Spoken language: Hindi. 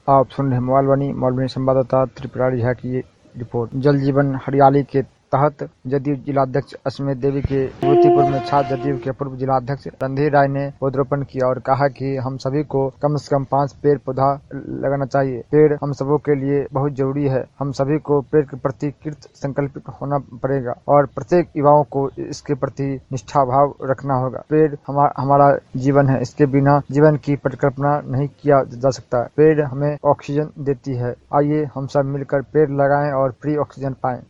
आप सुन रहे हैं मॉलबनी संवाददाता त्रिपुरारी झा की रिपोर्ट। जल जीवन हरियाली के तहत जदयू जिलाध्यक्ष अस्मित देवी के युवतीपुर में छात्र जदयू के पूर्व जिलाध्यक्ष रणधीर राय ने पौधरोपण किया और कहा कि हम सभी को कम से कम 5 पेड़ पौधा लगाना चाहिए। पेड़ हम सबों के लिए बहुत जरूरी है। हम सभी को पेड़ के प्रति कृत संकल्पित होना पड़ेगा और प्रत्येक युवाओं को इसके प्रति निष्ठा भाव रखना होगा। पेड़ हमारा जीवन है, इसके बिना जीवन की परिकल्पना नहीं किया जा सकता। पेड़ हमें ऑक्सीजन देती है। आइए हम सब मिलकर पेड़ लगाएं और फ्री ऑक्सीजन पाएं।